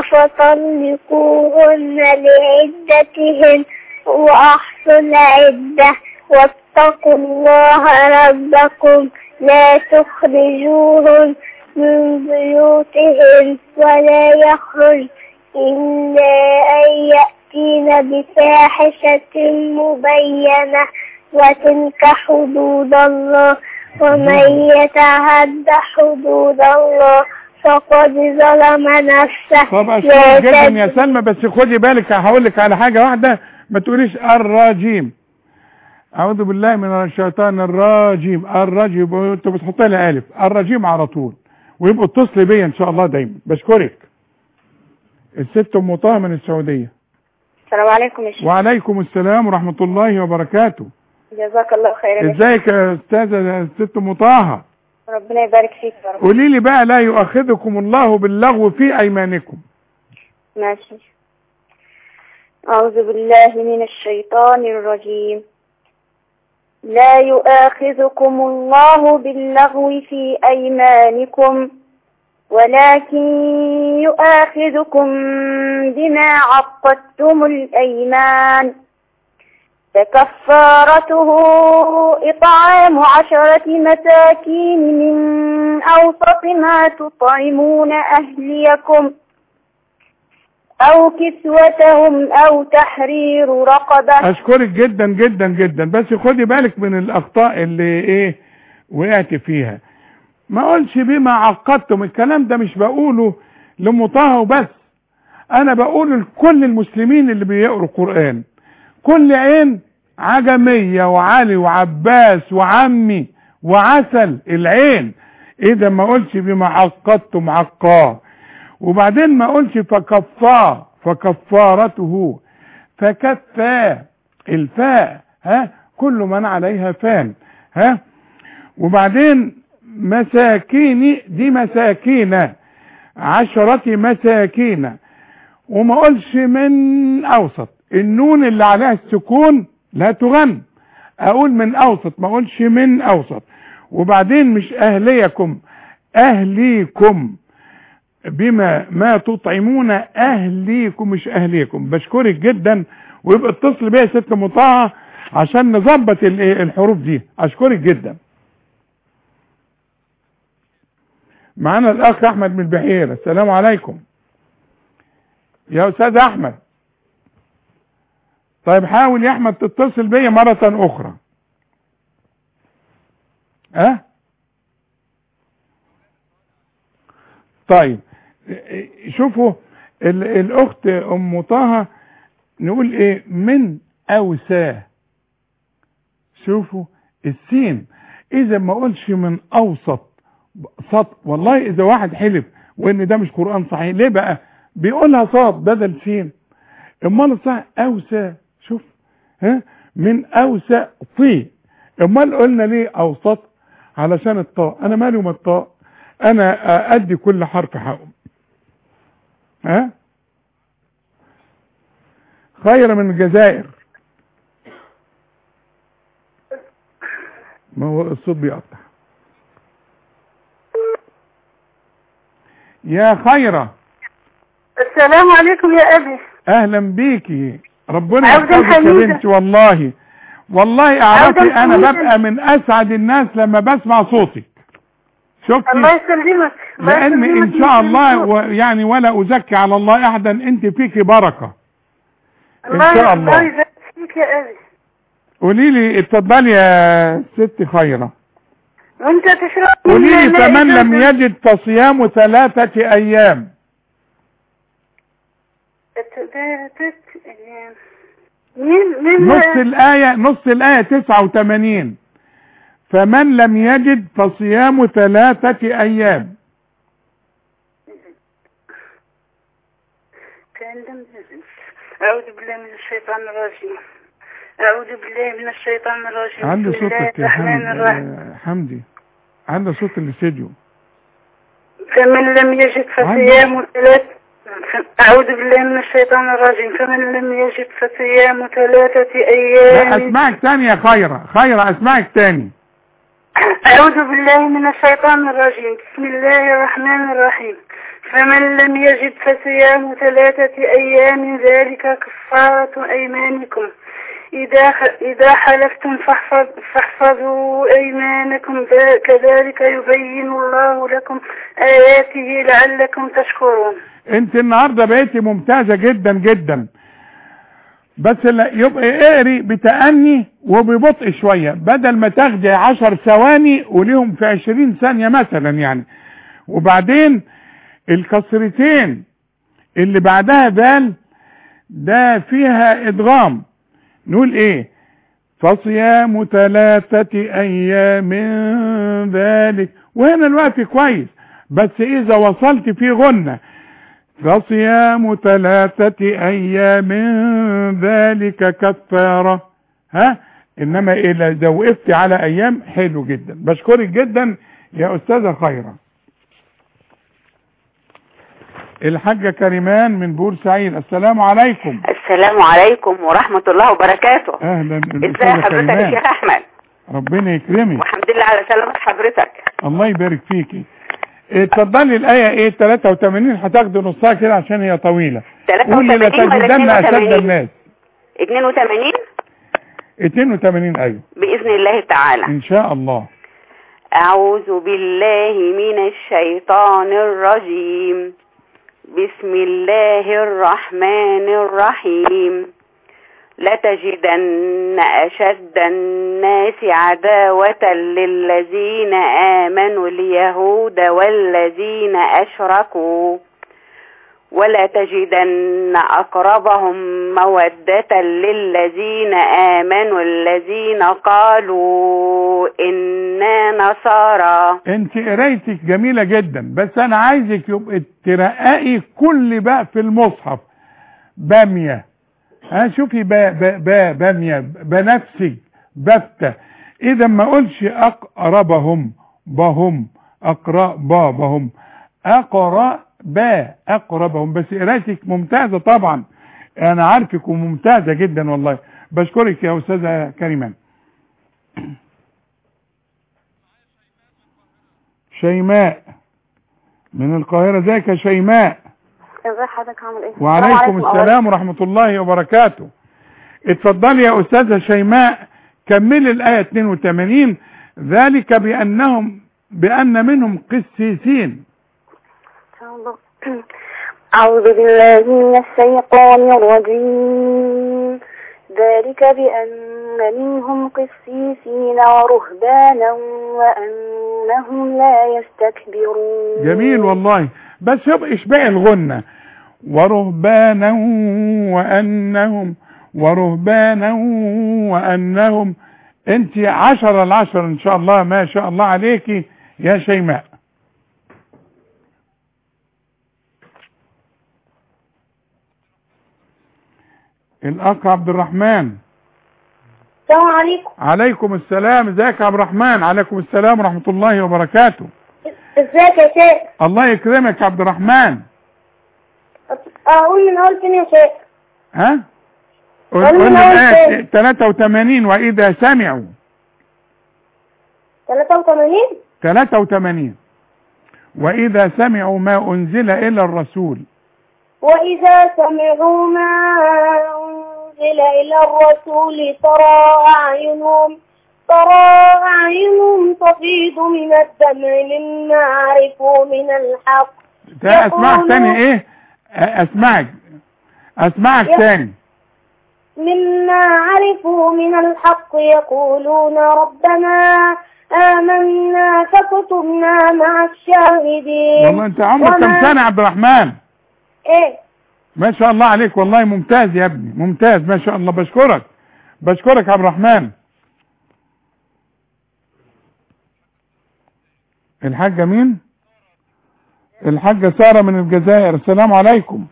فطلقوهن لعدتهن وأحصوا العدة واتقوا الله ربكم لا تخرجوهن من بيوتهن ولا يخرج إلا أن يأتين بفاحشة مبينة وتلك حدود الله ومن يتعد حدود الله فقد ظلم نفسه. طب اشكرك جدا يا سلمى، بس خدي بالك هقول لك على حاجة واحدة، ما تقوليش الرجيم. اعوذ بالله من الشيطان الرجيم. الرجيم انت بتحط لها الف، الرجيم على طول، ويبقوا اتصلي بيا ان شاء الله دايما. بشكرك. الست ام طه من السعوديه. السلام عليكم يا شيخ. وعليكم السلام ورحمه الله وبركاته. جزاك الله خيرا. ازيك يا استاذه الست ام طه؟ ربنا يبارك فيك يا رب. قولي لي بقى، لا يؤاخذكم الله باللغو في ايمانكم. ماشي. أعوذ بالله من الشيطان الرجيم. لا يؤاخذكم الله باللغو في أيمانكم ولكن يؤاخذكم بما عقدتم الأيمان فكفارته إطعام 10 مساكين من أوسط ما تطعمون أهليكم أو كسوتهم أو تحرير رقبة. أشكرك جدا جدا جدا، بس خدي بالك من الأخطاء اللي وقعت فيها. ما أقولش بما عقدتم، الكلام ده مش بقوله لمطاهة وبس، أنا بقوله لكل المسلمين اللي بيقروا القرآن. كل عين عجمية وعلي وعباس وعمي وعسل العين، إذا ما أقولش بما عقدتم عقاه. وبعدين ما اقولش فكفاه، فكفارته، فكفاه الفاء كل من عليها فان وبعدين مساكين، دي مساكين 10 مساكين. وما اقولش من اوسط، النون اللي عليها السكون لا تغن، اقول من اوسط، ما اقولش من اوسط. وبعدين مش اهليكم، اهليكم بما ما تطعمون اهليكم مش اهليكم. بشكرك جدا، ويبقى اتصل بيا ست مطاعة عشان نظبط الحروف دي. اشكرك جدا. معانا الاخ احمد من البحيرة. السلام عليكم يا استاذ احمد. طيب حاول يا احمد تتصل بيا مرة اخرى. طيب شوفوا الاخت ام طه نقول ايه؟ من اوساه. شوفوا السين، اذا ما اقولش من اوسط صاد. والله اذا واحد حلف وان ده مش قرآن صحيح، ليه بقى بيقولها صاد بدل سين؟ امال الصح اوساه. شوف من اوسى طي. امال قلنا ليه اوسط؟ علشان الطاء. انا مالي وما الطاء، انا ادي كل حرف حقه. خير من الجزائر. ما هو الصوت بيقطع. يا خيرة. السلام عليكم يا ابي. اهلا بيكي، ربنا يحفظك يا بنتي. والله اعرفي انا ببقى من اسعد الناس لما بسمع صوتك. شفتي؟ الله يسلمك. لان ان شاء الله يعني ولا ازكي على الله احدا، انت فيكي بركة ان شاء الله. الله يبارك فيك يا ابي. قولي لي، اتفضلي يا ست خيرة. وانت تشرب. قولي لي، فمن لم يجد فصيام 3 ايام. نص الآية 89. فمن لم يجد فصيام 3 ايام. أعوذ بالله من الشيطان الرجيم. أعوذ بالله من الشيطان الرجيم. عنده صوتك يا حمدي، عنده صوت الاستديو. فمن لم يجد فصيام 3. أعوذ بالله من الشيطان الرجيم. فمن لم يجد فصيام 3 أيام. لا اسمعك تاني يا خيرة اسمعك تاني. أعوذ بالله من الشيطان الرجيم. بسم الله الرحمن الرحيم. فمن لم يجد فصيام 3 أيام ذلك كفارة أيمانكم إذا حلفتم فاحفظوا أيمانكم كذلك يبين الله لكم آياته لعلكم تشكرون. انت النهاردة بقيتي ممتازة جدا جدا، بس يبقى اقري بتأني وببطء شوية، بدل ما تاخدي 10 ثواني وليهم في 20 ثانية مثلا يعني. وبعدين الكسرتين اللي بعدها دال ده فيها ادغام. نقول ايه؟ فصيام 3 أيام ذلك، وهنا الوقت كويس، بس إذا وصلت في غنة فصيام 3 أيام ذلك كفارة، إنما إذا وقفت على أيام حلو جدا. بشكرك جدا يا أستاذة خيرة. الحاجة كريمان من بورسعيد، السلام عليكم. السلام عليكم ورحمة الله وبركاته. أهلا. ازي حضرتك يا شيخ أحمد؟ ربنا يكرمك. والحمد لله على سلامة حضرتك. الله يبارك فيكي. اتفضلي الآية ايه 83 هتاخدي نصها كده عشان هي طويلة. 83 ولا 82؟ 82 82 ايوه بإذن الله تعالى ان شاء الله. أعوذ بالله من الشيطان الرجيم. بسم الله الرحمن الرحيم. لتجدن أشد الناس عداوة للذين آمنوا اليهود والذين أشركوا ولتجدن أقربهم مودة للذين آمنوا الذين قالوا إنا نصارى. انت قرايتك جميلة جدا، بس انا عايزك يبقى ترققي كل بقى في المصحف بامية، شوفي بامية بنفسج بفتة. اذا ما اقولش اقربهم بهم اقربهم اقربهم، بس قرايتك ممتازة طبعا، انا عارفك وممتازة جدا والله. بشكرك يا استاذة كريمان. شيماء من القاهرة، ازيك يا شيماء؟ ازي حضرتك عامل ايه؟ وعليكم السلام ورحمة الله وبركاته. اتفضلي يا استاذة شيماء، كملي الآية 82. ذلك بأن منهم قسيسين. أعوذ بالله من الشيطان الرجيم. ذلك بأن منهم قسيسين ورهبانا وأنهم لا يستكبرون. جميل والله، بس يبقى اشباع الغنة ورهبانا وأنهم انت 10 على 10 ان شاء الله، ما شاء الله عليكي يا شيماء. الأخ عبد الرحمن. السلام عليكم. عليكم السلام، ازيك يا عبد الرحمن؟ عليكم السلام ورحمة الله وبركاته. ازيك يا شيخ؟ الله يكرمك يا عبد الرحمن. اقول من اول فين يا شيخ؟ قول من اول 83 وإذا سمعوا 83 وإذا سمعوا ما أنزل إلى الرسول وإذا سمعوا ما أنزل إلى الرسول ترى أعينهم تفيض من الدمع مما عرفوا من الحق. اسمعك تاني ايه؟ اسمعك تاني. مما عرفوا من الحق يقولون ربنا آمنا فاكتبنا مع الشاهدين. والله انت عمرك كم سنة يا عبد الرحمن؟ ايه ما شاء الله عليك، والله ممتاز يا ابني، ممتاز ما شاء الله. بشكرك يا عبد الرحمن. الحاجة مين؟ الحاجة سارة من الجزائر. السلام عليكم.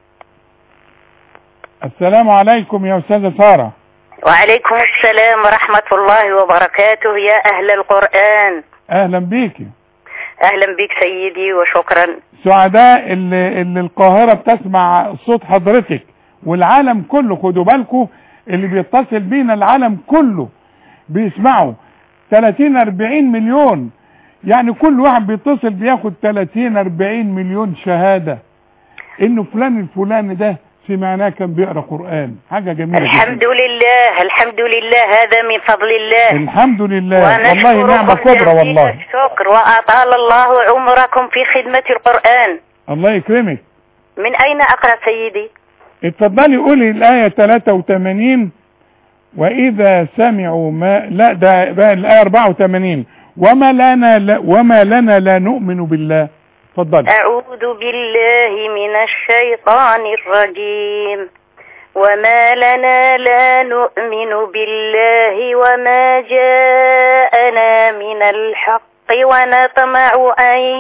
السلام عليكم يا أستاذة سارة. وعليكم السلام ورحمة الله وبركاته يا أهل القرآن. أهلا بيكي. أهلا بك سيدي وشكرا. سعداء اللي القاهرة بتسمع صوت حضرتك والعالم كله، خدوا بالكم اللي بيتصل بينا العالم كله بيسمعوا 30-40 مليون، يعني كل واحد بيتصل بياخد 30-40 مليون شهادة انه فلان الفلاني ده سمعناه كان بيقرأ قرآن. حاجة جميلة الحمد جدا. لله الحمد لله، هذا من فضل الله. الحمد لله والله نعمة كبرى والله. الشكر وأطال الله عمركم في خدمة القرآن. الله يكرمك. من أين أقرأ سيدي؟ اتفضلي قولي الآية 83 وإذا سمعوا ما، لا ده بقى الآية 84 وما لنا لا نؤمن بالله. اتفضلي. أعوذ بالله من الشيطان الرجيم. وما لنا لا نؤمن بالله وما جاءنا من الحق ونطمع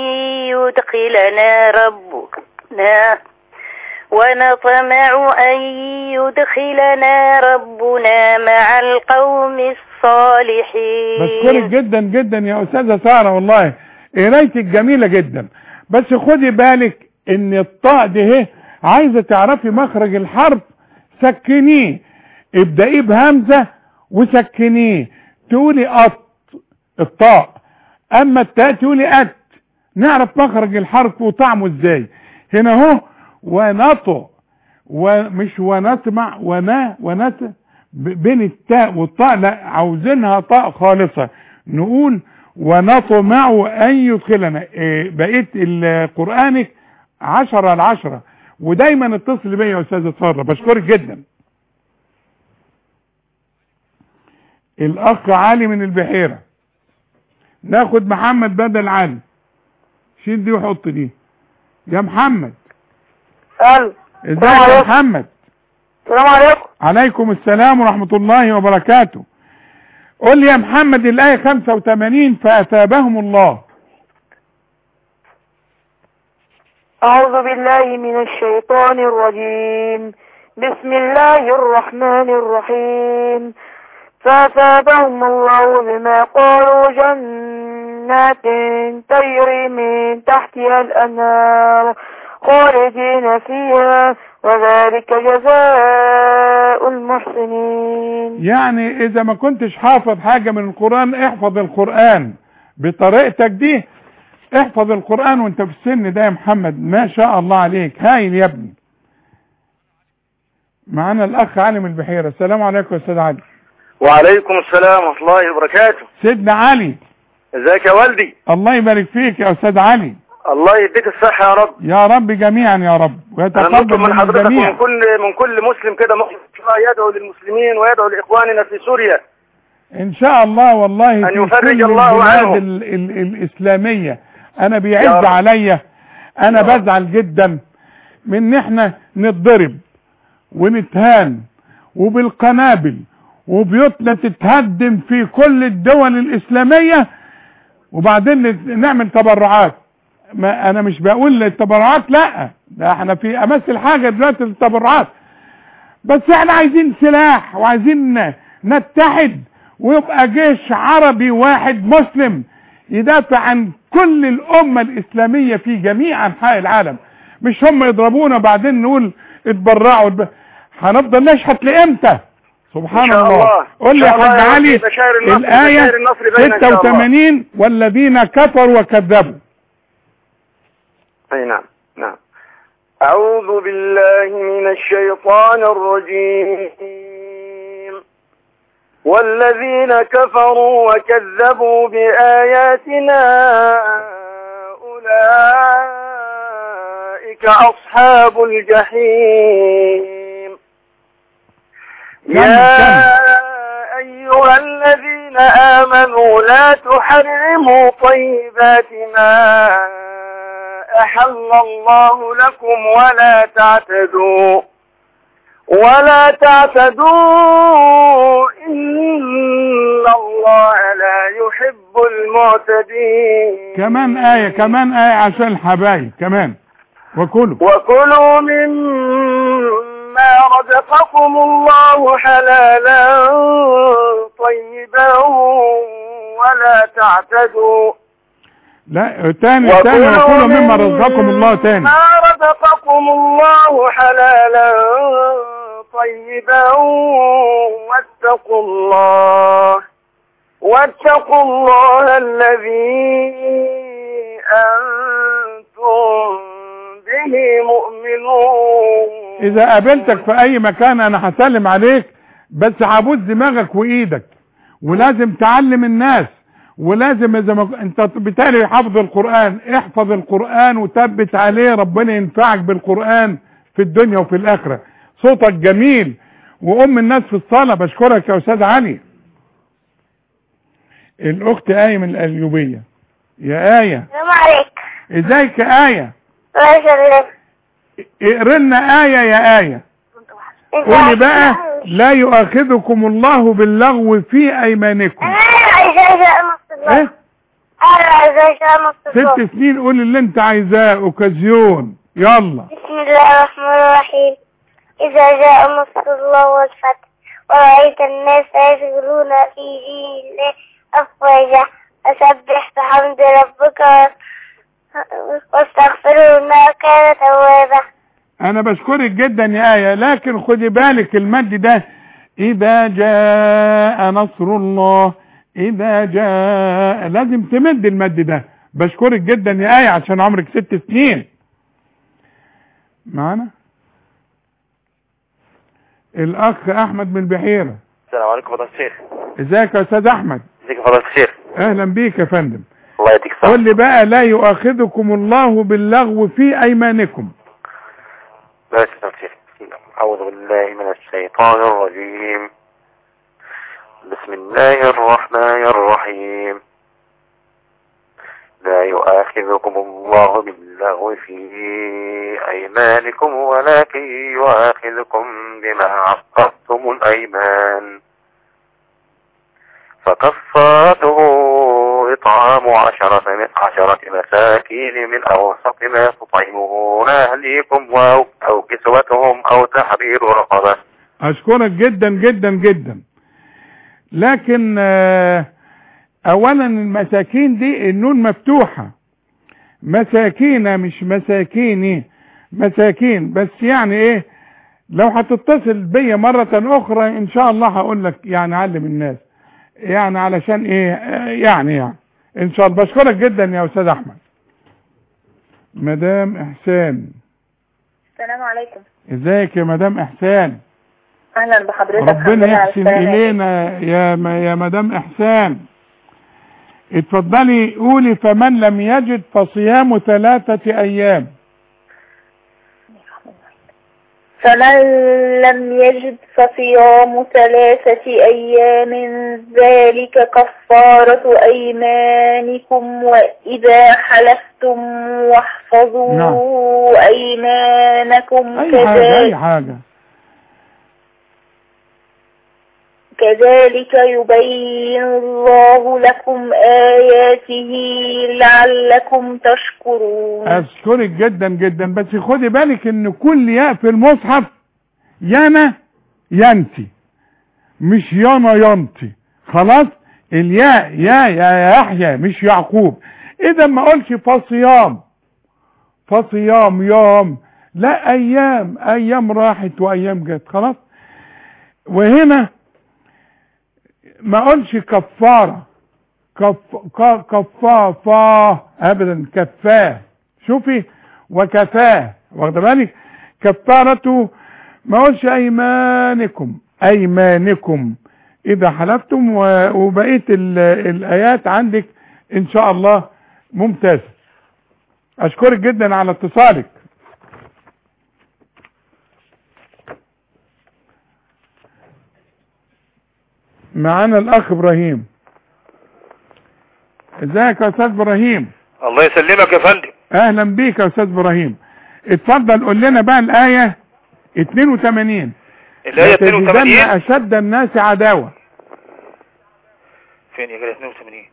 أن يدخلنا ربنا مع القوم الصالحين. بشكرك جدا جدا يا أستاذة سارة، والله قرايتك جميلة جدا، بس خدي بالك ان الطاء دي عايزة تعرفي مخرج الحرف، سكنيه، ابدأيه بهمزة وسكنيه، تقولي قط الطاء، اما التاء تقولي ات، نعرف مخرج الحرف وطعمه ازاي. هنا اهو ونطق، ومش ونسمع ونس بين التاء والطاء، لا عاوزينها طاء خالصة، نقول ونطمع ان يدخلنا. بقيت قرآنك 10/10، ودايما اتصل بيا يا استاذة سارة، بشكرك جدا. الاخ علي من البحيرة، ناخد محمد بدل علي، شيل دي وحط دي. يا محمد. ازيك يا محمد؟ السلام عليكم. عليكم السلام ورحمة الله وبركاته. قول لي يا محمد الآية 85 فأثابهم الله. أعوذ بالله من الشيطان الرجيم. بسم الله الرحمن الرحيم. فأثابهم الله بما قالوا جنات تجري من تحتها الأنهار خالدين فيها وذلك جزاء المحسنين. يعني إذا ما كنتش حافظ حاجة من القرآن، احفظ القرآن بطريقتك دي، احفظ القرآن وانت في السن ده يا محمد، ما شاء الله عليك، هايل يا ابني. معانا الأخ علي من البحيرة. السلام عليكم يا أستاذ علي. وعليكم السلام ورحمة الله وبركاته. سيدنا علي. ازيك يا والدي؟ الله يبارك فيك يا أستاذ علي. الله يديك الصحة يا رب. يا رب جميعا يا رب، ويتقبل من حضرتك ومن كل مسلم كده يدعو للمسلمين ويدعو لإخواننا في سوريا إن شاء الله، والله أن يفرج الله عنهم. الإسلامية أنا بيعز عليا، أنا بزعل جدا من احنا نتضرب ونتهان وبالقنابل وبيوتنا تتهدم في كل الدول الإسلامية، وبعدين نعمل تبرعات. ما انا مش بقول التبرعات لا، ده احنا في امس الحاجة دلوقتي التبرعات، بس احنا عايزين سلاح وعايزين نتحد ويبقى جيش عربي واحد مسلم يدافع عن كل الامة الاسلامية في جميع انحاء العالم، مش هم يضربونا بعدين نقول اتبرعوا. هنفضل نشحت لامتى؟ سبحان الله. قول لي يا حاج علي الآية 86 والذين كفروا وكذبوا. اي نعم. أعوذ بالله من الشيطان الرجيم. والذين كفروا وكذبوا بآياتنا أولئك أصحاب الجحيم. يا أيها الذين آمنوا لا تحرموا طيبات ما أحل الله لكم ولا تعتدوا إن الله لا يحب المعتدين. كمان آية عشان الحبايب كمان. وكلوا مما رزقكم الله حلالا طيبا ولا تعتدوا. لا تاني وكلوا مما رزقكم الله تاني. ما رزقكم الله حلالا طيبا واتقوا الله الذي أنتم به مؤمنون. إذا قابلتك في أي مكان أنا هسلم عليك، بس هبوس دماغك وإيدك، ولازم تعلم الناس، ولازم إذا ما انت بالتالي حافظ القرآن، احفظ القرآن وثبت عليه، ربنا ينفعك بالقرآن في الدنيا وفي الآخرة. صوتك جميل وأم الناس في الصلاة. بشكرك يا أستاذ علي. الأخت آية من الأيوبية. يا آية. السلام عليكم. ازيك يا آية؟ الله يسلمك. اقرا لنا آية يا آية. قولي بقى لا يؤاخذكم الله باللغو في ايمانكم. ايه 6 سنين. قولي اللي انت عايزاه. اوكازيون. يلا. بسم الله الرحمن الرحيم. إذا جاء نصر الله والفتح ورأيت الناس يدخلون في دين الله أفواجا فسبح بحمد ربك واستغفره إنه كان توابا. أنا بشكرك جدا يا آية، لكن خدي بالك المد ده إذا جاء نصر الله، إذا جاء لازم تمد المد ده. بشكرك جدا يا آية عشان عمرك 6 سنين. معنا الأخ أحمد من البحيرة. السلام عليكم فضيلة الشيخ. ازيك يا أستاذ أحمد؟ ازيك يا فضيلة الشيخ؟ أهلا بيك يا فندم. الله يديك الصحة. قول لي بقى لا يؤاخذكم الله باللغو في أيمانكم. ماشي يا فضيلة الشيخ. أعوذ بالله من الشيطان الرجيم. بسم الله الرحمن الرحيم. لا يؤاخذكم الله باللغو في أيمانكم ولكن يؤاخذكم بما عقدتم الأيمان فكفارته إطعام 10 مساكين من أوسط ما تطعمون أهليكم أو كسوتهم أو تحرير رقبة. أشكرك جدا جدا جدا. لكن اولا المساكين دي النون مفتوحة، مساكين مش مساكيني، مساكين بس. يعني ايه لو هتتصل بيا مرة اخرى ان شاء الله هقول لك يعني علم الناس يعني علشان ايه يعني ان شاء الله. بشكرك جدا يا استاذ احمد. مدام احسان. السلام عليكم. ازيك يا مدام احسان؟ اهلا بحضرتك. ربنا يحسن الينا يا مدام احسان. اتفضلي قولي فمن لم يجد فصيام 3 ايام. فمن لم يجد فصيام 3 ايام ذلك كفارة ايمانكم واذا حلفتم واحفظوا ايمانكم. اي حاجة كذلك يبين الله لكم آياته لعلكم تشكرون. أشكرك جدا جدا. بس خدي بالك ان كل ياء في المصحف يانا ينتي مش يانا ينتي. خلاص الياء يا يحيى مش يعقوب. اذا ما اقولش فصيام يوم، لا ايام راحت وايام جت. خلاص. وهنا ما اقولش كفارة كفافة ابدا، كفاه. شوفي وكفاه، واخد بالك؟ كفارته ما اقولش ايمانكم اذا حلفتم. وبقية الايات عندك ان شاء الله ممتازة. اشكرك جدا على اتصالك. معانا الاخ ابراهيم. ازيك يا استاذ ابراهيم؟ الله يسلمك يا فندم. اهلا بيك يا استاذ ابراهيم. اتفضل قول لنا بقى الايه 82. الايه 82 اشد الناس عداوه. فين يا جدع 82؟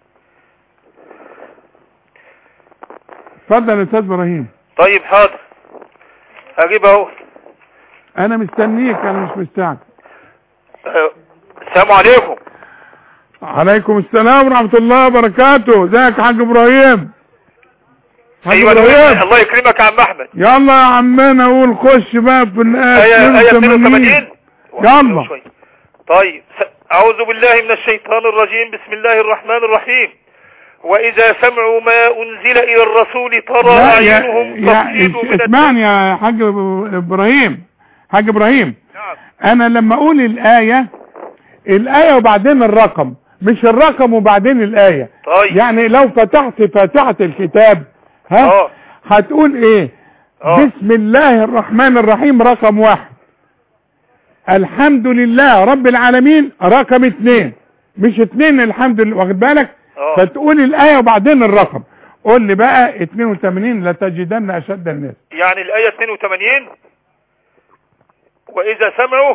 اتفضل يا استاذ ابراهيم. طيب حاضر هجيب اهو. انا مستنيك، انا مش مستعجل. السلام عليكم. عليكم السلام ورحمة الله وبركاته. ازيك يا حاج ابراهيم؟ ايوه الله يكرمك يا عم احمد. يلا يا عمنا قول خش بقى في الآية 82. يلا. طيب اعوذ بالله من الشيطان الرجيم. بسم الله الرحمن الرحيم. واذا سمعوا ما انزل الى الرسول ترى اعينهم تفيض من اسمعني يا حاج ابراهيم. حاج ابراهيم. نعم. انا لما اقول الآية وبعدين الرقم، مش الرقم وبعدين الآية. طيب. يعني لو فتحت فاتحة الكتاب هتقول ايه؟ بسم الله الرحمن الرحيم رقم 1، الحمد لله رب العالمين رقم 2، مش 2 الحمد لله، واخد بالك؟ فتقول الآية وبعدين الرقم. قول لي بقى 82 لتجدن أشد الناس. يعني الآية 82 وإذا سمعوا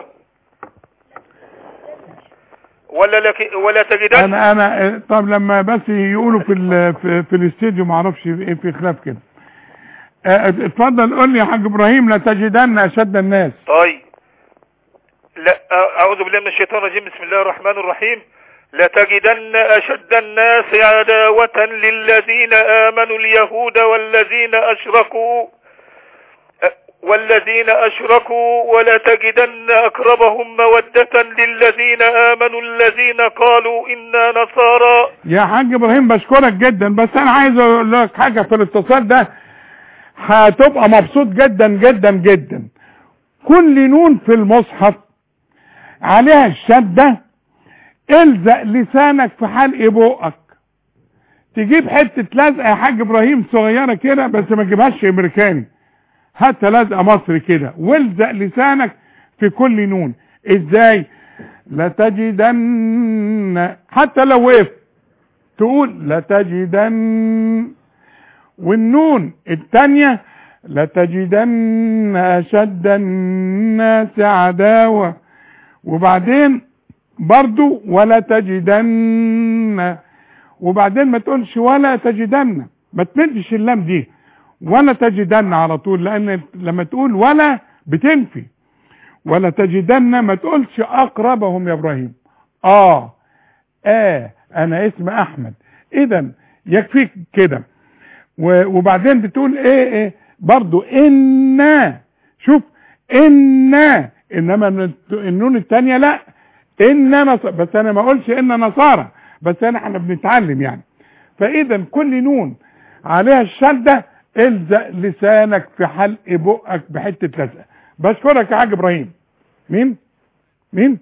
ولا تجدن. انا طب لما بس يقولوا في الاستديو ما اعرفش ايه في خلاف كده. اتفضل قول لي يا حاج ابراهيم. لا تجدن اشد الناس. طيب لا اعوذ بالله من الشيطان الرجيم. بسم الله الرحمن الرحيم. لتجدن اشد الناس عداوة للذين امنوا اليهود والذين اشركوا ولتجدن اقربهم مودة للذين امنوا الذين قالوا انا نصارى. يا حاج ابراهيم بشكرك جدا، بس انا عايز اقول لك حاجة في الاتصال ده هتبقى مبسوط جدا جدا جدا. كل نون في المصحف عليها الشدة الزق لسانك في حلق بقك. تجيب حتة لزقة يا حاج ابراهيم صغيرة كده، بس ما تجيبهاش امريكاني، هات لزقة مصري كده والزق لسانك في كل نون. ازاي؟ لتجدن، حتى لو وقف تقول لتجدن. والنون التانية لتجدن اشد الناس عداوة، وبعدين برضو ولا تجدن، وبعدين ما تقولش ولا تجدن، ما تمدش اللام دي، ولا تجدن على طول، لان لما تقول ولا بتنفي. ولا تجدن ما تقولش اقربهم يا ابراهيم. انا اسم احمد، اذا يكفيك كده. وبعدين بتقول ايه برضو انا، شوف انا، انما النون التانية لا انا بس انا ما اقولش ان نصارى، بس احنا بنتعلم يعني. فاذا كل نون عليها الشدة الزق لسانك في حلق بقك بحتة لزقة. بشكرك يا حاج ابراهيم. مين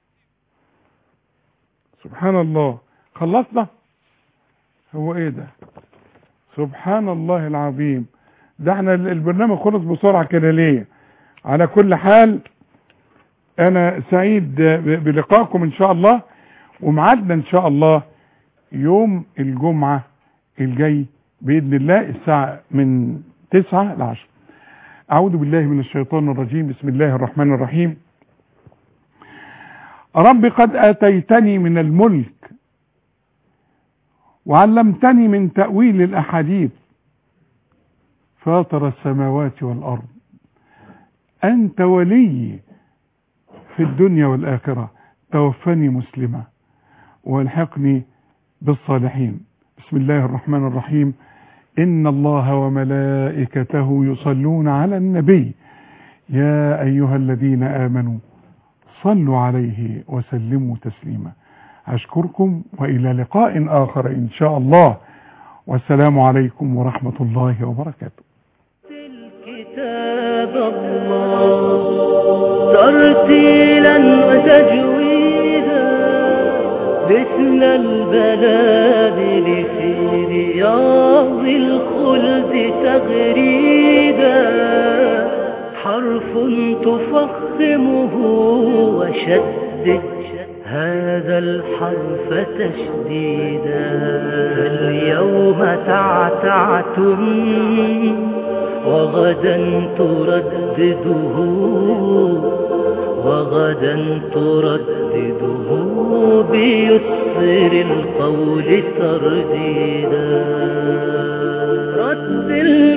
سبحان الله. خلصنا؟ هو ايه ده؟ سبحان الله العظيم. ده احنا البرنامج خلص بسرعة كده ليه؟ على كل حال انا سعيد بلقائكم ان شاء الله، ومعادنا ان شاء الله يوم الجمعة الجاي بإذن الله الساعة من 9 ل 10. أعوذ بالله من الشيطان الرجيم. بسم الله الرحمن الرحيم. رب قد آتيتني من الملك وعلمتني من تأويل الأحاديث فاطر السماوات والأرض أنت ولي في الدنيا والآخرة توفني مسلما والحقني بالصالحين. بسم الله الرحمن الرحيم. إن الله وملائكته يصلون على النبي يا أيها الذين آمنوا صلوا عليه وسلموا تسليما. أشكركم وإلى لقاء آخر إن شاء الله، والسلام عليكم ورحمة الله وبركاته. كتاب الله ترتيلا وتجويدا مثل البلادل في رياض الخلد تغريدا حرف تفخمه وشدد هذا الحرف تشديدا فاليوم تعتعتم وغدا تردده بيسر القول ترديدا رتل